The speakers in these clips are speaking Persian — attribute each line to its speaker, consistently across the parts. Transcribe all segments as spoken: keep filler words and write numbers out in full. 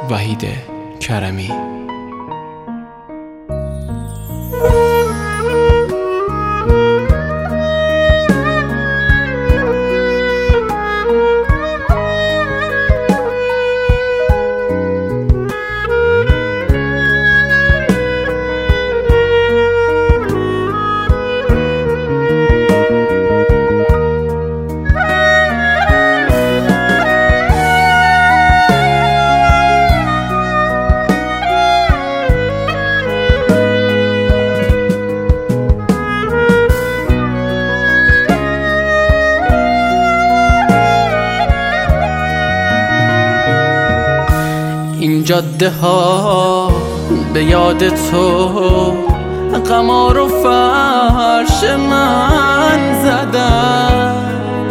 Speaker 1: وحید کرمی.
Speaker 2: این جاده ها به یاد تو قمار و فرش من زدن،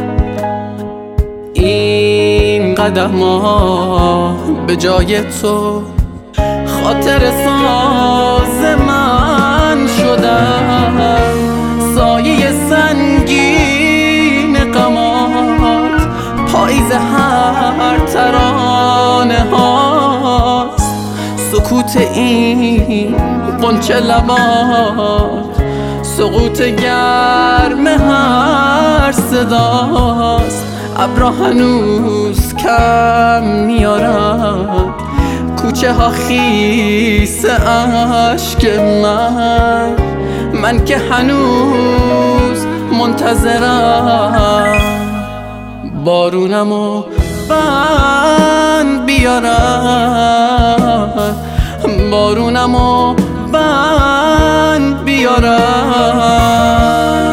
Speaker 2: این قدم ها به جای تو خاطر ساز من شدن. سایه سنگین قمار پاییز هر ترانه هاست، سکوت این غنچه لبات سقوط گرم هر صداست. ابرا هنوز کم میارد کوچه ها خیس اشک من، من که هنوز منتظرم بارونمو بند بیارن، بارونمو بند بیارن.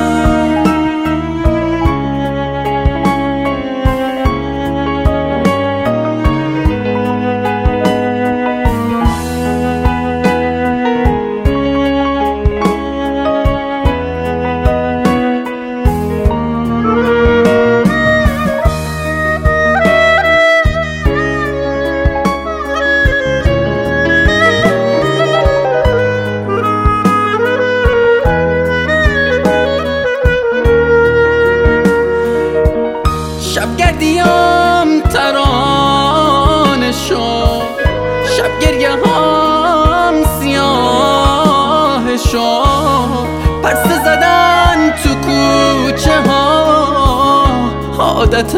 Speaker 2: شبگردیم ترانه شد، شب گریه هم سیاه شد، پرسه زدن تو کوچه ها عادت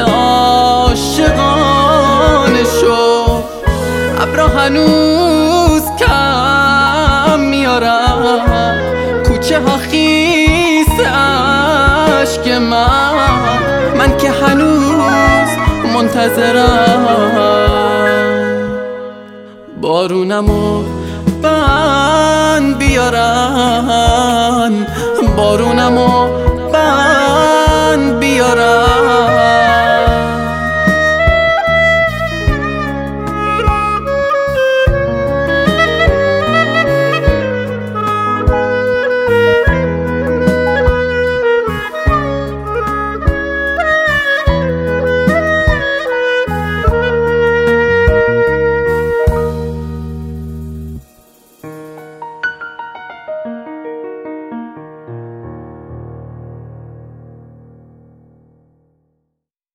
Speaker 2: عاشقانه شد. ابرا هنوز کم میارن کوچه ها خیس اشک من، من که هنوز منتظرم بارونمو بند بیارن، بارونمو